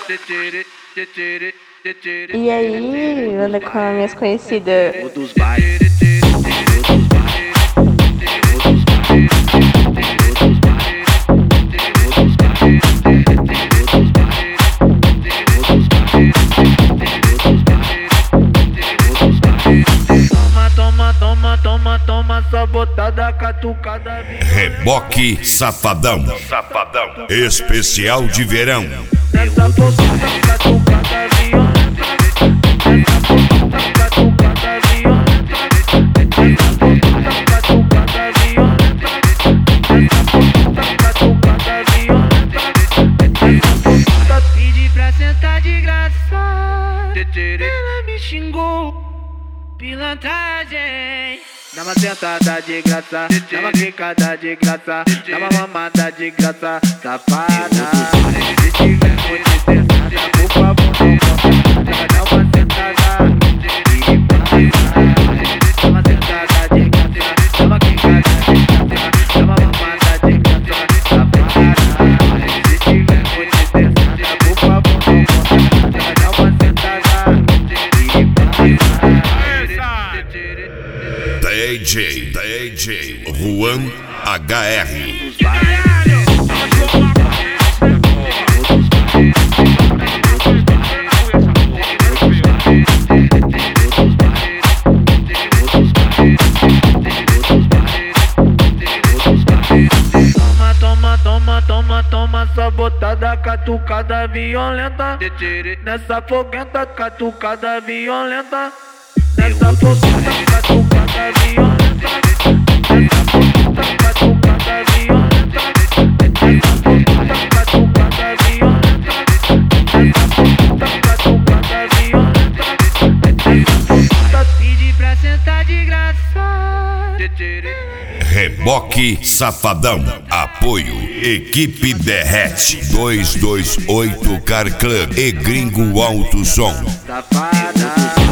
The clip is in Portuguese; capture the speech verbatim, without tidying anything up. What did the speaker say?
E aí, anda com as minhas conhecidas. O dos bailes. Toma, toma, toma, toma, só botada, catucada. Reboque Safadão. Safadão. Especial de verão. Essa botada, catucada, violenta. Essa botada, catucada, violenta. Essa botada, catucada, violenta. Essa botada, catucada, violenta. Essa botada pedi pra sentar de graça. Ela me xingou. Pilantragem. Dá uma sentada de graça, dá uma quicada de graça, dá uma mamada de graça, safada. Se tiver muito estressada, por favor não conta, dá uma sentada de graça. Dá uma sentada de graça, dá uma quicada de graça, dá uma mamada de graça, safada. Se tiver muito estressada, por favor não conta, dá uma sentada de graça. D J, D J Juan H R. Toma, toma, toma, toma, toma, só botada, catucada violenta. Nessa foguenta, catucada violenta. Nessa botada, catucada violenta. Nessa botada, catucada violenta. Nessa botada, catucada violenta. Nessa botada, catucada violenta. Essa botada pedi pra sentar de graça. Reboque Safadão. Apoio Equipe Derrete dois dois oito Car Club e Gringo Alto Som. Safada.